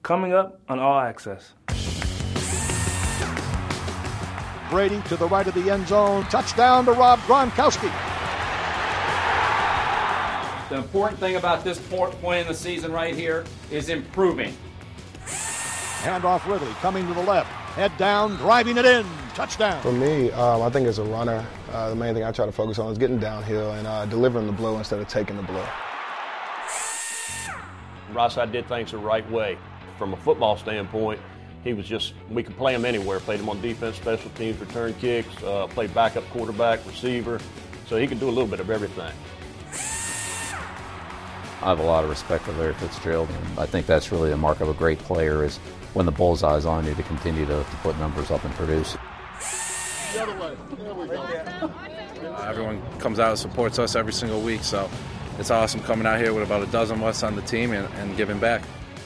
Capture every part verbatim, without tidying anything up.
Coming up on All Access. Brady to the right of the end zone. Touchdown to Rob Gronkowski. The important thing about this point in the season right here is improving. Handoff Ridley coming to the left. Head down, driving it in. Touchdown. For me, um, I think as a runner, uh, the main thing I try to focus on is getting downhill and uh, delivering the blow instead of taking the blow. Ross-Ade did things the right way. From a football standpoint, he was just, we could play him anywhere. Played him on defense, special teams, return kicks, uh, played backup quarterback, receiver. So he could do a little bit of everything. I have a lot of respect for Larry Fitzgerald, and I think that's really the mark of a great player is when the bullseye's on you to continue to, to put numbers up and produce. The other way. There we go. Uh, everyone comes out and supports us every single week, so it's awesome coming out here with about a dozen of us on the team and, and giving back.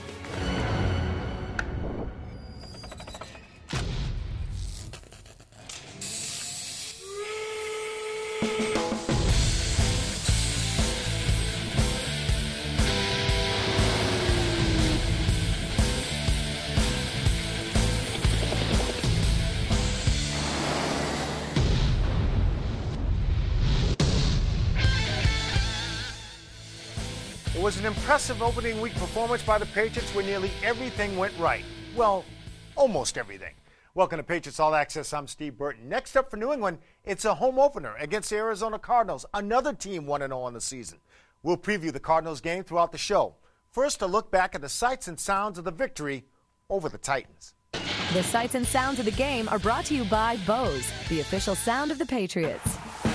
It was an impressive opening week performance by the Patriots where nearly everything went right. Well, almost everything. Welcome to Patriots All Access. I'm Steve Burton. Next up for New England, it's a home opener against the Arizona Cardinals, another team one and oh on the season. We'll preview the Cardinals game throughout the show. First, a look back at the sights and sounds of the victory over the Titans. The sights and sounds of the game are brought to you by Bose, the official sound of the Patriots.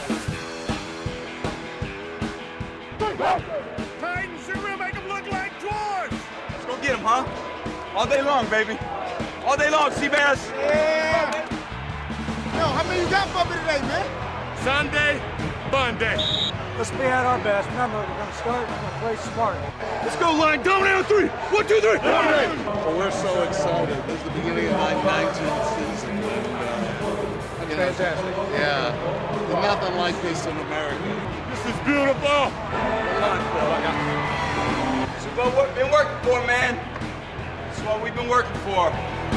Get him, huh? All day long, baby. All day long, Seabass. Yeah. Yo, how many you got for me today, man? Sunday, Monday. Let's be at our best. Remember, we're going to start, we're going to play smart. Let's go, line. Dominate on three. One, two, three. Dominate. Well, we're so excited. This is the beginning of my nineteenth season. And, uh, That's fantastic. Know, yeah. There's nothing like this in America. This is beautiful. Hold on, Phil. I got This is what we've been working for, man. This is what we've been working for.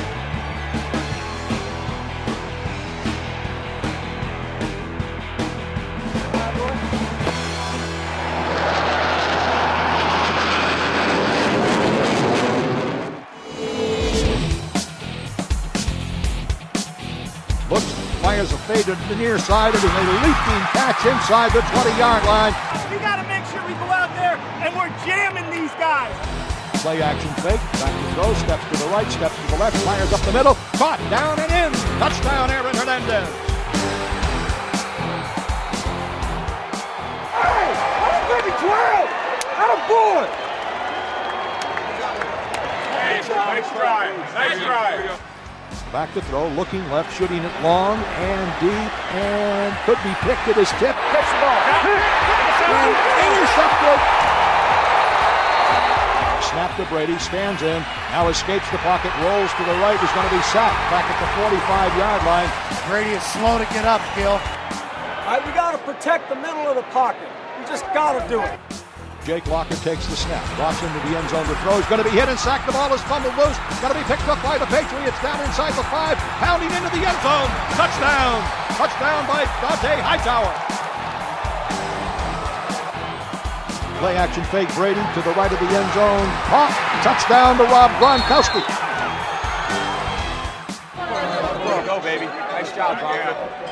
Looks, fires a fade to the near side. It is a leaping catch inside the twenty-yard line. You got to make sure we go out there and we're jamming these guys. Play action fake, back to throw, steps to the right, steps to the left, fires up the middle, caught, down and in. Touchdown, Aaron Hernandez. Hey, I'm baby twelve. Out of boy. Nice try. Nice try. Back to throw, looking left, shooting it long and deep, and could be picked at his tip. Catch the ball. And intercepted. Snap to Brady, stands in, now escapes the pocket, rolls to the right, is going to be sacked back at the forty-five-yard line. Brady is slow to get up, Gil. All right, we got to protect the middle of the pocket. We just got to do it. Jake Locker takes the snap, walks into the end zone to throw. He's going to be hit and sacked. The ball is fumbled loose. Going to be picked up by the Patriots down inside the five, pounding into the end zone. Touchdown! Touchdown by Dante Hightower. Play action fake, Brady to the right of the end zone. Caught. Touchdown to Rob Gronkowski. Go, go, baby. Nice job, Bronco.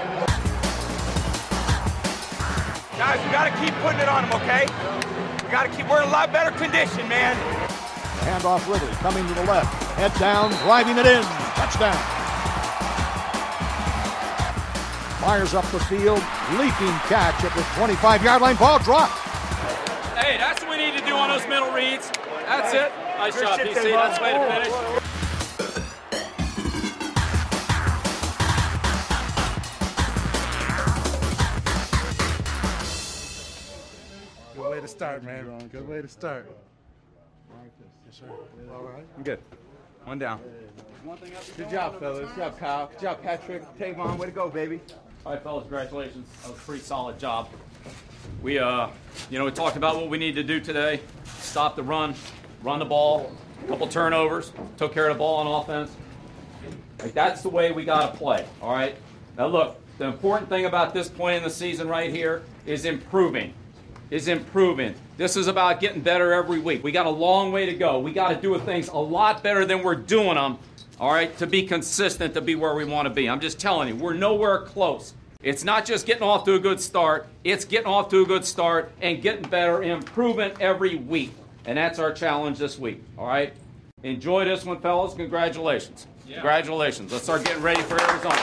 Guys, we got to keep putting it on him, okay? We got to keep, we're in a lot better condition, man. Handoff Ridley coming to the left. Head down, driving it in. Touchdown. Fires up the field. Leaping catch at the twenty-five-yard line. Ball dropped. Hey, that's what we need to do on those middle reads. That's it. Nice job, P C. That's the way to finish. Good way to start, man. Good way to start. Yes, sir. All right. I'm good. One down. Good job, fellas. Good job, Kyle. Good job, Patrick. Tavon, way to go, baby. All right, fellas, congratulations. That was a pretty solid job. We, uh, you know, we talked about what we need to do today. Stop the run, run the ball, a couple turnovers, took care of the ball on offense. Like, that's the way we got to play, all right? Now, look, the important thing about this point in the season right here is improving, is improving. This is about getting better every week. We got a long way to go. We got to do things a lot better than we're doing them, all right, to be consistent, to be where we want to be. I'm just telling you, we're nowhere close. It's not just getting off to a good start. It's getting off to a good start and getting better, improving every week. And that's our challenge this week, all right? Enjoy this one, fellas. Congratulations. Yeah. Congratulations. Let's start getting ready for Arizona.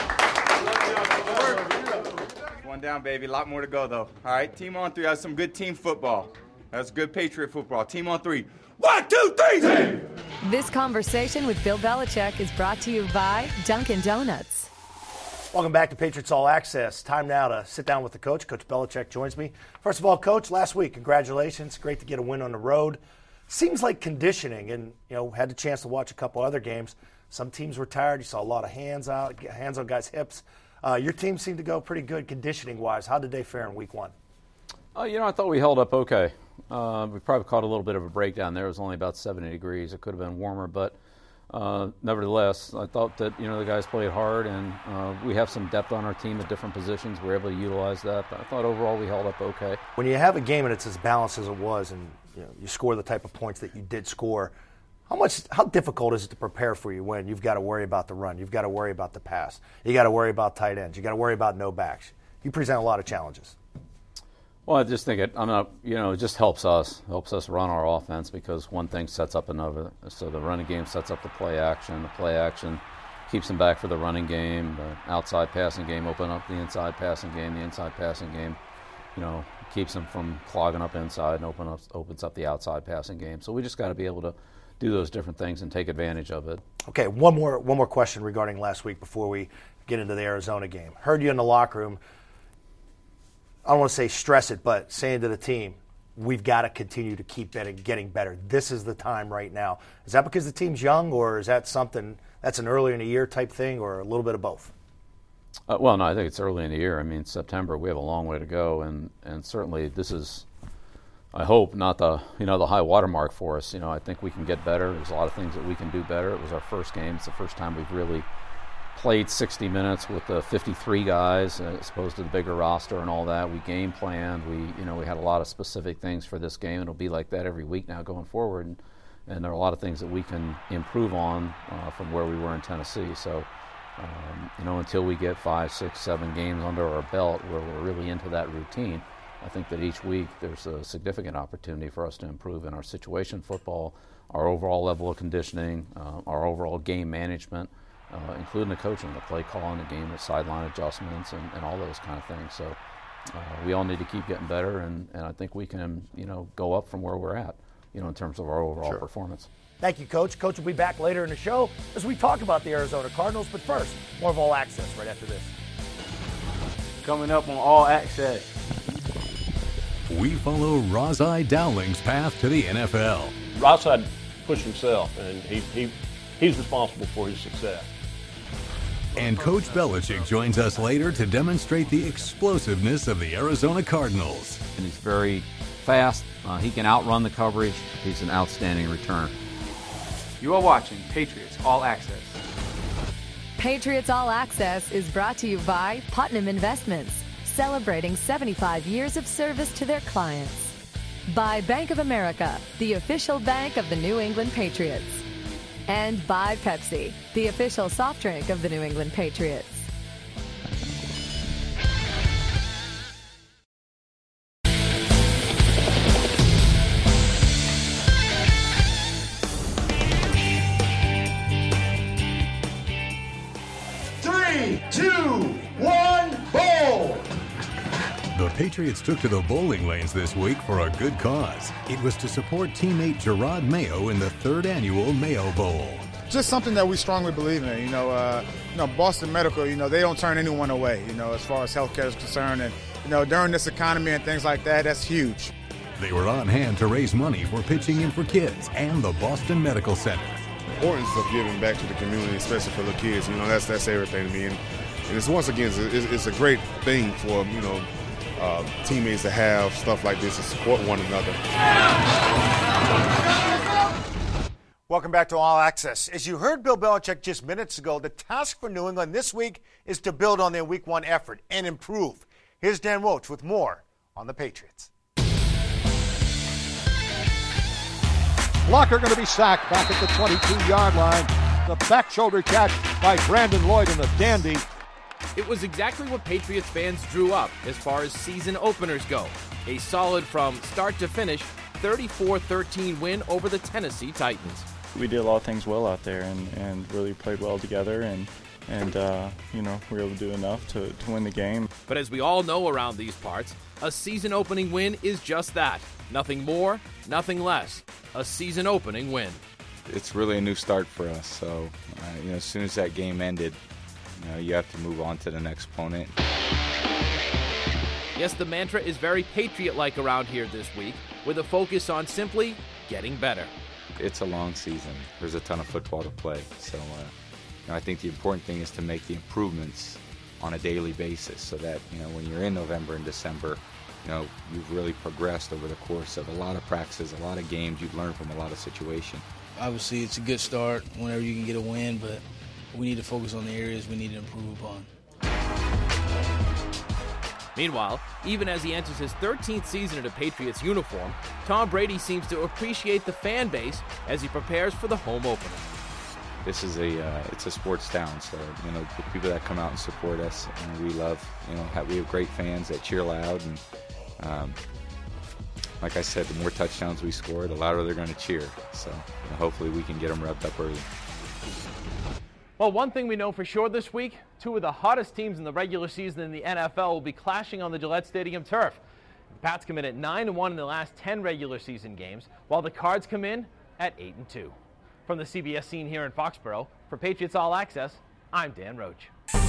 One down, baby. A lot more to go, though. All right, team on three. That's some good team football. That's good Patriot football. Team on three. One, two, three, team! This conversation with Bill Belichick is brought to you by Dunkin' Donuts. Welcome back to Patriots All Access. Time now to sit down with the coach. Coach Belichick joins me. First of all, Coach, last week, congratulations. Great to get a win on the road. Seems like conditioning, and you know, had the chance to watch a couple other games. Some teams were tired. You saw a lot of hands out, hands on guys' hips. Uh, your team seemed to go pretty good conditioning-wise. How did they fare in week one? Uh, you know, I thought we held up okay. Uh, we probably caught a little bit of a breakdown there. It was only about seventy degrees. It could have been warmer, but uh, nevertheless, I thought that, you know, the guys played hard, and uh, we have some depth on our team at different positions. We're able to utilize that, but I thought overall we held up okay. When you have a game and it's as balanced as it was, and you know, you score the type of points that you did score, how much, how difficult is it to prepare for you when you've got to worry about the run, you've got to worry about the pass, you got to worry about tight ends, you got to worry about no backs? You present a lot of challenges. Well, I just think it, I'm not, you know, it just helps us, helps us run our offense, because one thing sets up another. So the running game sets up the play action. The play action keeps them back for the running game. The outside passing game open up the inside passing game. The inside passing game, you know, keeps them from clogging up inside and open up, opens up the outside passing game. So we just got to be able to do those different things and take advantage of it. Okay, one more one more question regarding last week before we get into the Arizona game. Heard you in the locker room. I don't want to say stress it, but saying to the team, we've got to continue to keep getting better. This is the time right now. Is that because the team's young, or is that something that's an early in the year type thing, or a little bit of both? Uh, well, no, I think it's early in the year. I mean, September, we have a long way to go, and, and certainly this is, I hope, not the you know the high watermark for us. You know, I think we can get better. There's a lot of things that we can do better. It was our first game. It's the first time we've really played sixty minutes with the fifty-three guys uh, as opposed to the bigger roster and all that. We game planned. We, you know, we had a lot of specific things for this game. It'll be like that every week now going forward, and, and there are a lot of things that we can improve on uh, from where we were in Tennessee. So, um, you know, until we get five, six, seven games under our belt where we're really into that routine, I think that each week there's a significant opportunity for us to improve in our situation football, our overall level of conditioning, uh, our overall game management, Uh, including the coaching, the play calling, the game with sideline adjustments, and, and all those kind of things. So uh, we all need to keep getting better, and, and I think we can, you know, go up from where we're at, you know, in terms of our overall Sure. performance. Thank you, Coach. Coach will be back later in the show as we talk about the Arizona Cardinals. But first, more of All Access right after this. Coming up on All Access. We follow Ras-I Dowling's path to the N F L. Ras-I pushed himself, and he, he he's responsible for his success. And Coach Belichick joins us later to demonstrate the explosiveness of the Arizona Cardinals. And he's very fast. Uh, he can outrun the coverage. He's an outstanding returner. You are watching Patriots All Access. Patriots All Access is brought to you by Putnam Investments, celebrating seventy-five years of service to their clients. By Bank of America, the official bank of the New England Patriots. And by Pepsi, the official soft drink of the New England Patriots. Three, two, one, bowl! The Patriots took to the bowling lanes this week for a good cause. It was to support teammate Gerard Mayo in the third annual Mayo Bowl. Just something that we strongly believe in. You know, uh, you know, Boston Medical, you know, they don't turn anyone away, you know, as far as healthcare is concerned. And, you know, during this economy and things like that, that's huge. They were on hand to raise money for Pitching In for Kids and the Boston Medical Center. The importance of giving back to the community, especially for the kids, you know, that's that's everything to me. And, and it's once again, it's, it's a great thing for, you know, uh, teammates to have stuff like this to support one another. Welcome back to All Access. As you heard Bill Belichick just minutes ago, the task for New England this week is to build on their week one effort and improve. Here's Dan Roach with more on the Patriots. Blocker going to be sacked back at the twenty-two-yard line. The back shoulder catch by Brandon Lloyd and the dandy. It was exactly what Patriots fans drew up as far as season openers go. A solid from start to finish thirty-four thirteen win over the Tennessee Titans. We did a lot of things well out there and, and really played well together, and, and uh, you know, we were able to do enough to, to win the game. But as we all know around these parts, a season-opening win is just that. Nothing more, nothing less. A season-opening win. It's really a new start for us, so uh, you know, as soon as that game ended, you know, you have to move on to the next opponent. Yes, the mantra is very Patriot-like around here this week, with a focus on simply getting better. It's a long season. There's a ton of football to play, so uh, you know, I think the important thing is to make the improvements on a daily basis, so that you know when you're in November and December, you know you've really progressed over the course of a lot of practices, a lot of games. You've learned from a lot of situations. Obviously, it's a good start whenever you can get a win, but we need to focus on the areas we need to improve upon. Meanwhile, even as he enters his thirteenth season in a Patriots uniform, Tom Brady seems to appreciate the fan base as he prepares for the home opener. This is a uh, it's a sports town, so you know the people that come out and support us, and we love you know have, we have great fans that cheer loud, and um, like I said, the more touchdowns we score, the louder they're going to cheer. So you know, hopefully we can get them revved up early. Well, one thing we know for sure this week, two of the hottest teams in the regular season in the N F L will be clashing on the Gillette Stadium turf. The Pats come in at nine and one in the last ten regular season games, while the Cards come in at eight and two. From the C B S scene here in Foxborough, for Patriots All Access, I'm Dan Roach.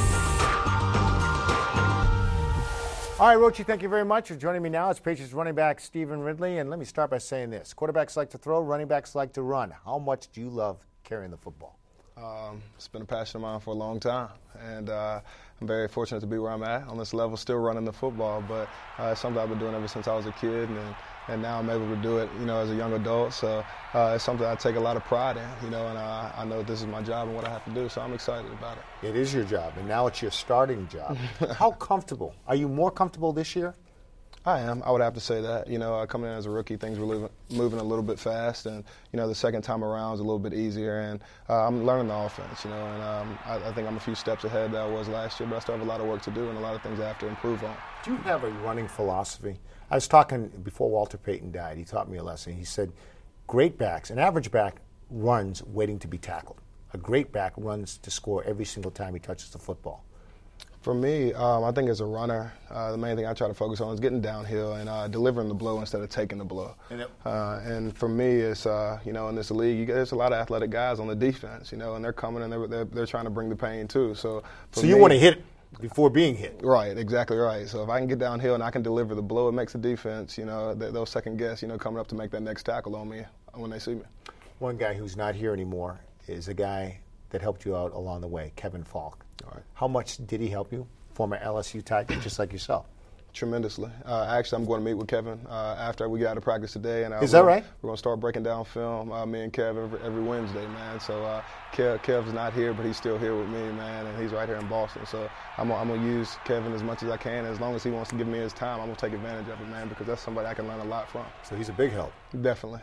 All right, Roachy, thank you very much for joining me now. It's Patriots running back Stephen Ridley, and let me start by saying this. Quarterbacks like to throw, running backs like to run. How much do you love carrying the football? Um, it's been a passion of mine for a long time, and uh, I'm very fortunate to be where I'm at on this level, still running the football, but uh, it's something I've been doing ever since I was a kid, and, and now I'm able to do it, you know, as a young adult, so uh, it's something I take a lot of pride in, you know, and uh, I know this is my job and what I have to do, so I'm excited about it. It is your job, and now it's your starting job. How comfortable? Are you more comfortable this year? I am. I would have to say that. You know, uh, coming in as a rookie, things were moving, moving a little bit fast, and you know, the second time around was a little bit easier. And uh, I'm learning the offense. You know, and um, I, I think I'm a few steps ahead that I was last year, but I still have a lot of work to do and a lot of things I have to improve on. Do you have a running philosophy? I was talking before Walter Payton died. He taught me a lesson. He said, "Great backs, an average back runs waiting to be tackled. A great back runs to score every single time he touches the football." For me, um, I think as a runner, uh, the main thing I try to focus on is getting downhill and uh, delivering the blow instead of taking the blow. And, it, uh, and for me, it's uh, you know, in this league, you get, there's a lot of athletic guys on the defense, you know, and they're coming and they're they're, they're trying to bring the pain too. So, for so you me, want to hit before being hit. Right, exactly right. So if I can get downhill and I can deliver the blow, it makes the defense, you know, they, they'll second guess, you know, coming up to make that next tackle on me when they see me. One guy who's not here anymore is a guy that helped you out along the way, Kevin Falk. All right. How much did he help you? Former L S U Titan, just like yourself. Tremendously. Uh, actually, I'm going to meet with Kevin uh, after we get out of practice today. And uh, Is that right? We're going to start breaking down film, uh, me and Kev, every, every Wednesday, man. So uh, Kev, Kev's not here, but he's still here with me, man, and he's right here in Boston. So I'm, I'm going to use Kevin as much as I can. As long as he wants to give me his time, I'm going to take advantage of it, man, because that's somebody I can learn a lot from. So he's a big help. Definitely.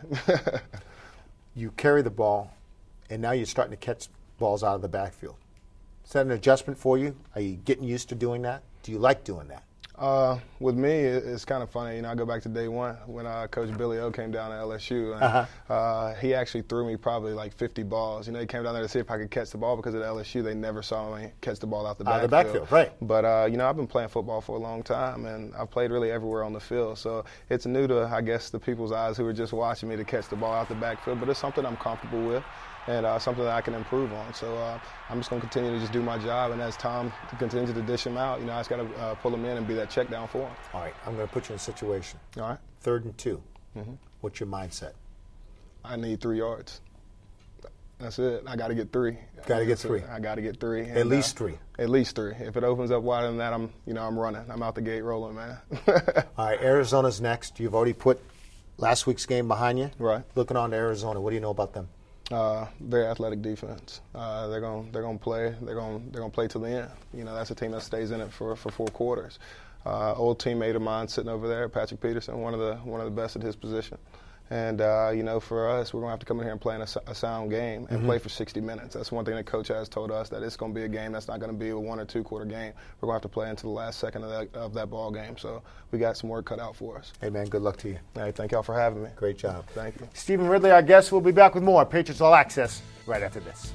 You carry the ball, and now you're starting to catch balls out of the backfield. Is that an adjustment for you? Are you getting used to doing that? Do you like doing that? Uh, with me, it's kind of funny. You know, I go back to day one when uh, Coach Billy O came down to L S U. And, uh-huh. uh, he actually threw me probably like fifty balls. You know, he came down there to see if I could catch the ball because at L S U they never saw me catch the ball out the backfield. Out of the backfield, right. But, uh, you know, I've been playing football for a long time, and I've played really everywhere on the field. So it's new to, I guess, the people's eyes who are just watching me to catch the ball out the backfield. But it's something I'm comfortable with. And uh, something that I can improve on. So uh, I'm just going to continue to just do my job. And as Tom continues to dish him out, you know, I just got to uh, pull him in and be that check down for him. All right, I'm going to put you in a situation. All right. Third and two. Mm-hmm. What's your mindset? I need three yards. That's it. I got to get three. Got to get That's three. It. I got to get three. At and, least uh, three. At least three. If it opens up wider than that, I'm, you know, I'm running. I'm out the gate rolling, man. All right, Arizona's next. You've already put last week's game behind you. Right. Looking on to Arizona, what do you know about them? Uh, very athletic defense. Uh, they're going they're going to play. They're going they're going to play to the end. You know, that's a team that stays in it for, for four quarters. Uh, old teammate of mine sitting over there, Patrick Peterson, one of the one of the best at his position. And, uh, you know, for us, we're going to have to come in here and play in a, a sound game and mm-hmm. play for sixty minutes. That's one thing that Coach has told us, that it's going to be a game that's not going to be a one- or two-quarter game. We're going to have to play into the last second of that, of that ball game. So we got some work cut out for us. Hey, man, good luck to you. Hey, thank y'all for having me. Great job. Thank you. Stephen Ridley, our guest. We'll be back with more Patriots All Access right after this.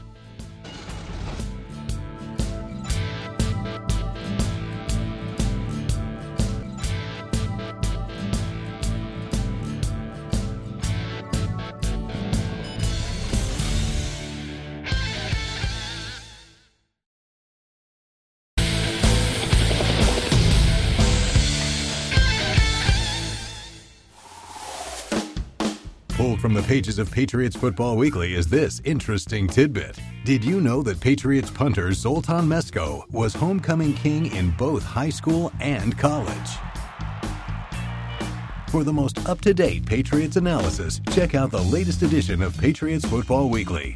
Pulled from the pages of Patriots Football Weekly is this interesting tidbit. Did you know that Patriots punter Zoltan Mesko was homecoming king in both high school and college? For the most up-to-date Patriots analysis, check out the latest edition of Patriots Football Weekly.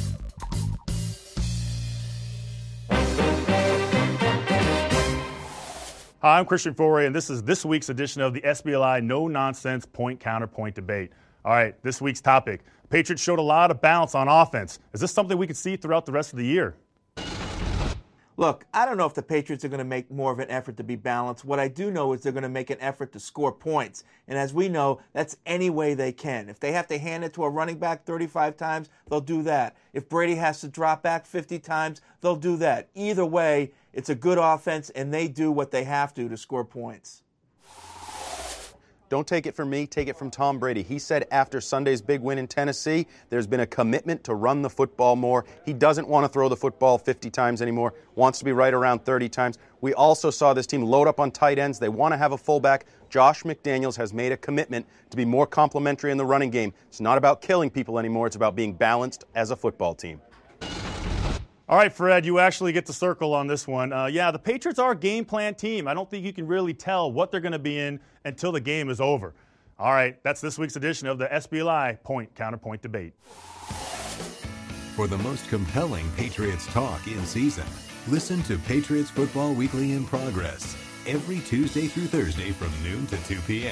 Hi, I'm Christian Foray, and this is this week's edition of the S B L I No Nonsense Point Counterpoint Debate. All right, this week's topic. Patriots showed a lot of balance on offense. Is this something we could see throughout the rest of the year? Look, I don't know if the Patriots are going to make more of an effort to be balanced. What I do know is they're going to make an effort to score points. And as we know, that's any way they can. If they have to hand it to a running back thirty-five times, they'll do that. If Brady has to drop back fifty times, they'll do that. Either way, it's a good offense, and they do what they have to to score points. Don't take it from me, take it from Tom Brady. He said after Sunday's big win in Tennessee, there's been a commitment to run the football more. He doesn't want to throw the football fifty times anymore, wants to be right around thirty times. We also saw this team load up on tight ends. They want to have a fullback. Josh McDaniels has made a commitment to be more complimentary in the running game. It's not about killing people anymore. It's about being balanced as a football team. All right, Fred, you actually get the circle on this one. Uh, yeah, the Patriots are a game plan team. I don't think you can really tell what they're going to be in until the game is over. All right, that's this week's edition of the S B L I Point Counterpoint Debate. For the most compelling Patriots talk in season, listen to Patriots Football Weekly in Progress every Tuesday through Thursday from noon to two p.m.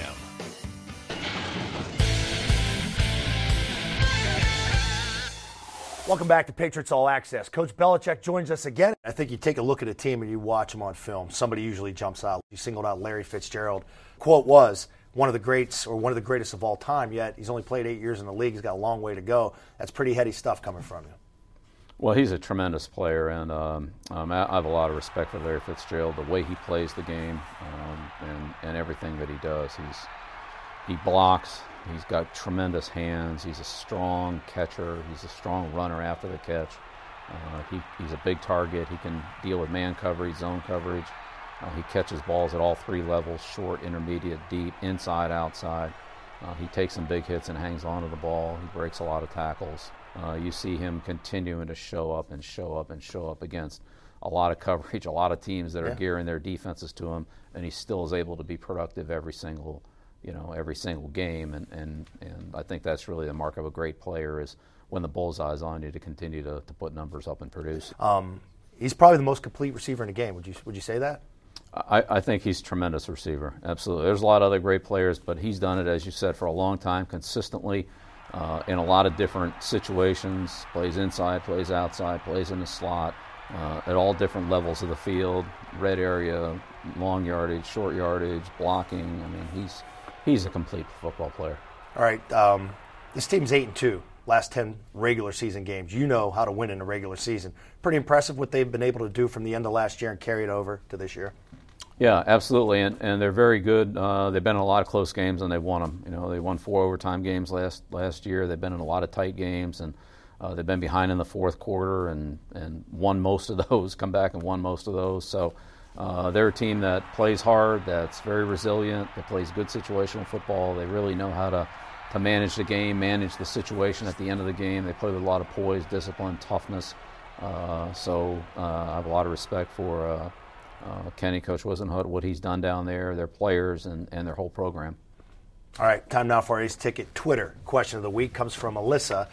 Welcome back to Patriots All Access. Coach Belichick joins us again. I think you take a look at a team and you watch them on film. Somebody usually jumps out. You singled out Larry Fitzgerald. Quote was, one of the greats or one of the greatest of all time, yet he's only played eight years in the league. He's got a long way to go. That's pretty heady stuff coming from you. Well, he's a tremendous player, and um, um, I have a lot of respect for Larry Fitzgerald, the way he plays the game um, and, and everything that he does. He's He blocks. He's got tremendous hands. He's a strong catcher. He's a strong runner after the catch. Uh, he, he's a big target. He can deal with man coverage, zone coverage. Uh, he catches balls at all three levels, short, intermediate, deep, inside, outside. Uh, he takes some big hits and hangs onto the ball. He breaks a lot of tackles. Uh, you see him continuing to show up and show up and show up against a lot of coverage, a lot of teams that are yeah. gearing their defenses to him, and he still is able to be productive every single you know, every single game, and, and, and I think that's really the mark of a great player is when the bullseye's on you to continue to, to put numbers up and produce. Um, he's probably the most complete receiver in the game. Would you would you say that? I, I think he's a tremendous receiver, absolutely. There's a lot of other great players, but he's done it, as you said, for a long time, consistently, uh, in a lot of different situations, plays inside, plays outside, plays in the slot, uh, at all different levels of the field, red area, long yardage, short yardage, blocking. I mean, he's He's a complete football player. All right, um, this team's eight and two. Last ten regular season games. You know how to win in a regular season. Pretty impressive what they've been able to do from the end of last year and carry it over to this year. Yeah, absolutely, and and they're very good. Uh, they've been in a lot of close games and they've won them. You know, they won four overtime games last last year. They've been in a lot of tight games and uh, they've been behind in the fourth quarter and and won most of those. Come back and won most of those. So. Uh, they're a team that plays hard, that's very resilient, that plays good situational football. They really know how to, to manage the game, manage the situation at the end of the game. They play with a lot of poise, discipline, toughness. Uh, so uh, I have a lot of respect for uh, uh, Kenny, Coach Whisenhunt, what he's done down there, their players, and, and their whole program. All right, time now for Ace Ticket Twitter. Question of the week comes from Alyssa.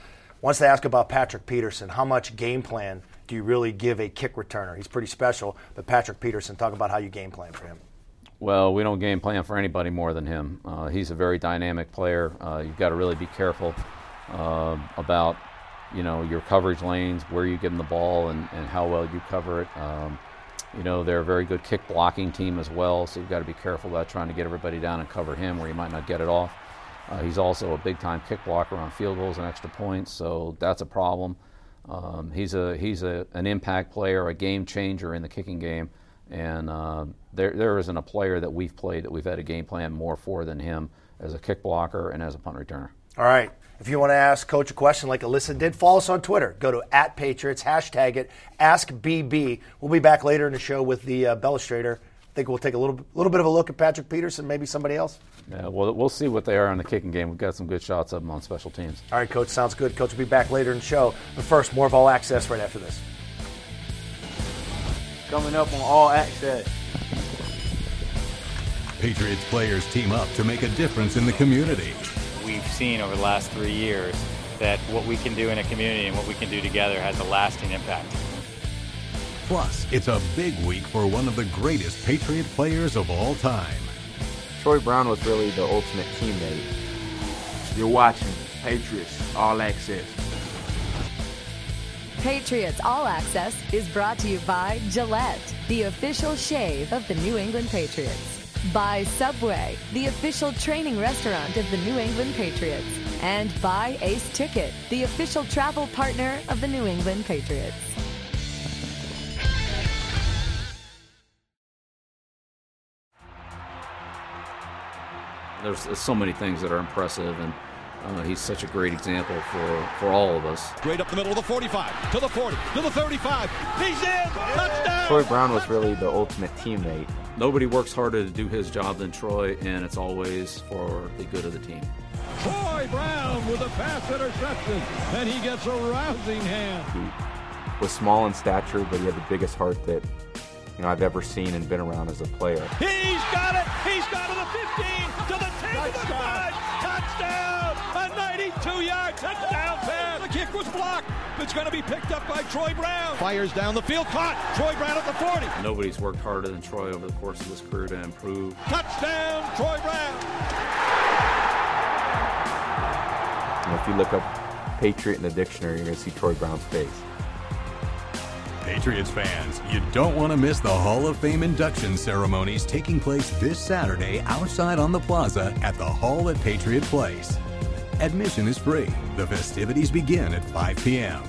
Once they ask about Patrick Peterson, how much game plan do you really give a kick returner? He's pretty special, but Patrick Peterson, talk about how you game plan for him. Well, we don't game plan for anybody more than him. Uh, he's a very dynamic player. Uh, you've got to really be careful uh, about, you know, your coverage lanes, where you give him the ball, and, and how well you cover it. Um, you know, they're a very good kick blocking team as well, so you've got to be careful about trying to get everybody down and cover him where you might not get it off. Uh, he's also a big-time kick blocker on field goals and extra points, so that's a problem. Um, he's a he's a, an impact player, a game changer in the kicking game, and uh, there there isn't a player that we've played that we've had a game plan more for than him as a kick blocker and as a punt returner. All right. If you want to ask Coach a question like Alyssa did, follow us on Twitter. Go to at Patriots, hashtag it, ask B B. We'll be back later in the show with the uh, Bellustrator. I think we'll take a little little bit of a look at Patrick Peterson, maybe somebody else. Yeah, well, we'll see what they are in the kicking game. We've got some good shots of them on special teams. All right, Coach, sounds good. Coach will be back later in the show. But first, more of All Access right after this. Coming up on All Access. Patriots players team up to make a difference in the community. We've seen over the last three years that what we can do in a community and what we can do together has a lasting impact. Plus, it's a big week for one of the greatest Patriot players of all time. Troy Brown was really the ultimate teammate. You're watching Patriots All Access. Patriots All Access is brought to you by Gillette, the official shave of the New England Patriots. By Subway, the official training restaurant of the New England Patriots. And by Ace Ticket, the official travel partner of the New England Patriots. There's, there's so many things that are impressive, and uh, he's such a great example for, for all of us. Straight up the middle of the forty-five, to the forty, to the thirty-five. He's in! Touchdown! Troy Brown was really the ultimate teammate. Nobody works harder to do his job than Troy, and it's always for the good of the team. Troy Brown with a pass interception, and he gets a rousing hand. He was small in stature, but he had the biggest heart that you know I've ever seen and been around as a player. He's got it! He's got to the fifteen, to the ten, to the five. Touchdown! A ninety-two yard touchdown pass. The kick was blocked. It's going to be picked up by Troy Brown. Fires down the field, caught. Troy Brown at the forty. Nobody's worked harder than Troy over the course of his career to improve. Touchdown, Troy Brown. You know, if you look up Patriot in the dictionary, you're going to see Troy Brown's face. Patriots fans, you don't want to miss the Hall of Fame induction ceremonies taking place this Saturday outside on the plaza at the Hall at Patriot Place. Admission is free. The festivities begin at five p.m.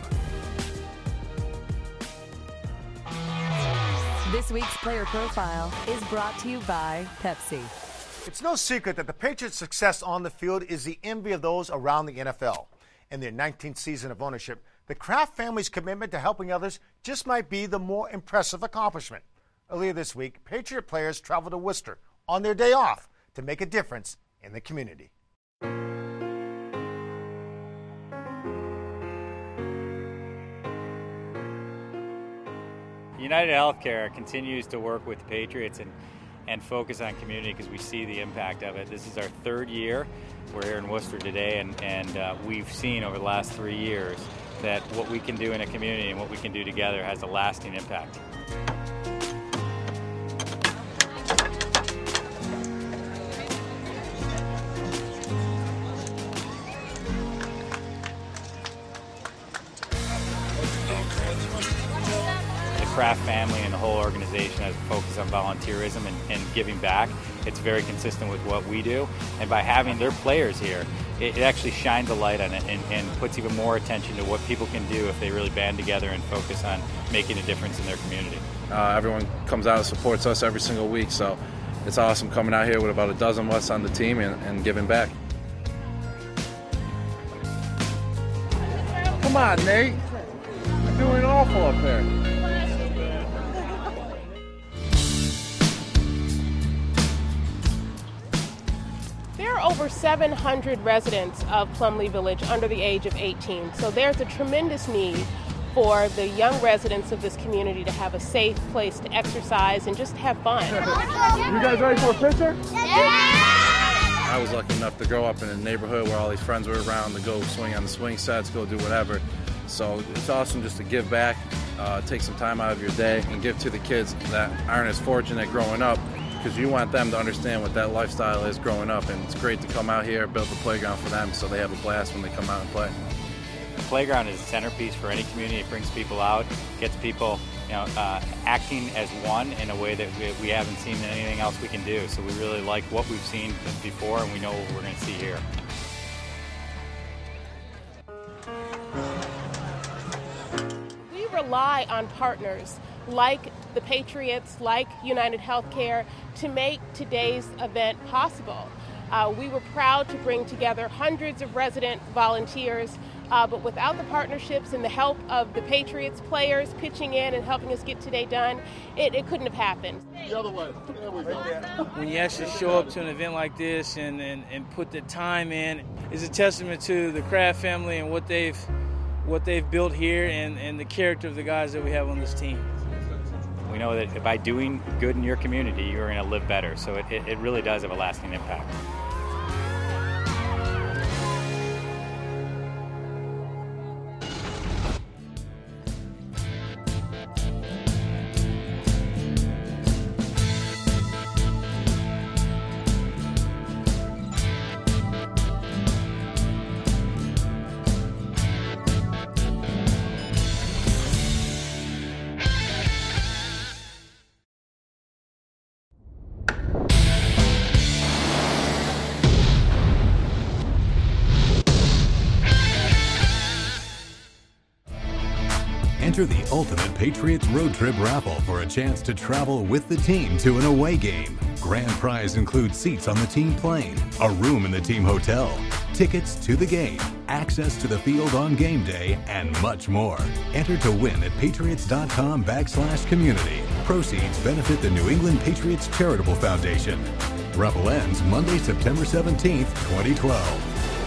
This week's player profile is brought to you by Pepsi. It's no secret that the Patriots' success on the field is the envy of those around the N F L. In their nineteenth season of ownership, the Kraft family's commitment to helping others just might be the more impressive accomplishment. Earlier this week, Patriot players traveled to Worcester on their day off to make a difference in the community. United Healthcare continues to work with the Patriots and, and focus on community because we see the impact of it. This is our third year. We're here in Worcester today, and, and uh, we've seen over the last three years that what we can do in a community and what we can do together has a lasting impact. The Kraft family and the whole organization has a focus on volunteerism and, and giving back. It's very consistent with what we do, and by having their players here, it, it actually shines a light on it and, and puts even more attention to what people can do if they really band together and focus on making a difference in their community. Uh, everyone comes out and supports us every single week, so it's awesome coming out here with about a dozen of us on the team and, and giving back. Come on, Nate. You're doing awful up there. There are over seven hundred residents of Plumlee Village under the age of eighteen, so there's a tremendous need for the young residents of this community to have a safe place to exercise and just have fun. You guys ready for a picture? Yeah! I was lucky enough to grow up in a neighborhood where all these friends were around to go swing on the swing sets, go do whatever. So it's awesome just to give back, uh, take some time out of your day and give to the kids that aren't as fortunate growing up, because you want them to understand what that lifestyle is growing up, and it's great to come out here, build a playground for them so they have a blast when they come out and play. The playground is a centerpiece for any community. It brings people out, gets people you know, uh, acting as one in a way that we, we haven't seen anything else we can do. So we really like what we've seen before, and we know what we're going to see here. We rely on partners like the Patriots, like United Healthcare, to make today's event possible. Uh, we were proud to bring together hundreds of resident volunteers, uh, but without the partnerships and the help of the Patriots players pitching in and helping us get today done, it, it couldn't have happened. The other way. There we go. When you actually show up to an event like this and, and, and put the time in, it's a testament to the Kraft family and what they've what they've built here and, and the character of the guys that we have on this team. We know that by doing good in your community, you're going to live better. So it, it, it really does have a lasting impact. Enter the Ultimate Patriots Road Trip Raffle for a chance to travel with the team to an away game. Grand prize includes seats on the team plane, a room in the team hotel, tickets to the game, access to the field on game day, and much more. Enter to win at patriots.com backslash community. Proceeds benefit the New England Patriots Charitable Foundation. Raffle ends Monday, September seventeenth, twenty twelve.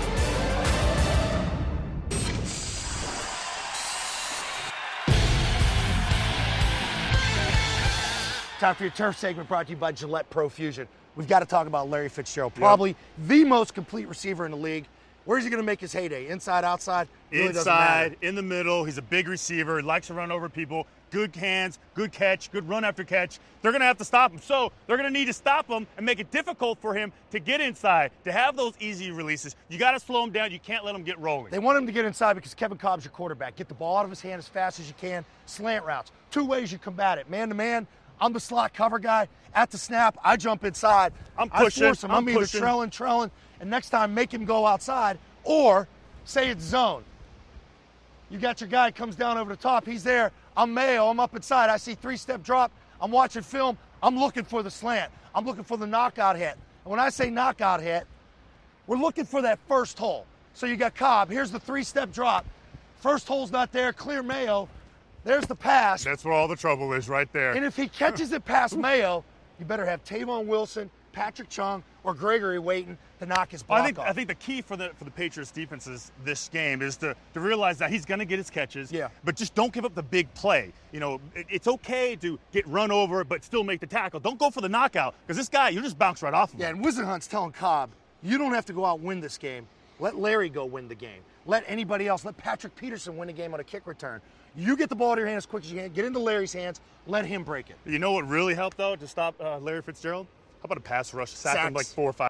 Time for your turf segment brought to you by Gillette Pro Fusion. We've got to talk about Larry Fitzgerald, probably yep. the most complete receiver in the league. Where's he going to make his heyday? Inside, outside? Really Inside, in the middle. He's a big receiver. He likes to run over people. Good hands, good catch, good run after catch. They're going to have to stop him. So they're going to need to stop him and make it difficult for him to get inside, to have those easy releases. You got to slow him down. You can't let him get rolling. They want him to get inside because Kevin Cobb's your quarterback. Get the ball out of his hand as fast as you can. Slant routes. Two ways you combat it. Man-to-man. I'm the slot cover guy. At the snap, I jump inside. I'm pushing. I force him. I'm, I'm either pushing. trailing, trailing, and next time make him go outside. Or say it's zone. You got your guy comes down over the top. He's there. I'm Mayo. I'm up inside. I see three-step drop. I'm watching film. I'm looking for the slant. I'm looking for the knockout hit. And when I say knockout hit, we're looking for that first hole. So you got Cobb. Here's the three-step drop. First hole's not there. Clear Mayo. There's the pass. That's where all the trouble is, right there. And if he catches it past Mayo, you better have Tavon Wilson, Patrick Chung, or Gregory waiting to knock his block I think, off. I think the key for the for the Patriots defenses this game is to, to realize that he's going to get his catches, yeah. but just don't give up the big play. You know, it, it's okay to get run over, but still make the tackle. Don't go for the knockout, because this guy, you just bounce right off of yeah, him. and Wisenhunt's telling Cobb, you don't have to go out and win this game. Let Larry go win the game. Let anybody else, let Patrick Peterson win the game on a kick return. You get the ball to your hand as quick as you can. Get into Larry's hands. Let him break it. You know what really helped, though, to stop uh, Larry Fitzgerald? How about a pass rush? Sack him like four or five.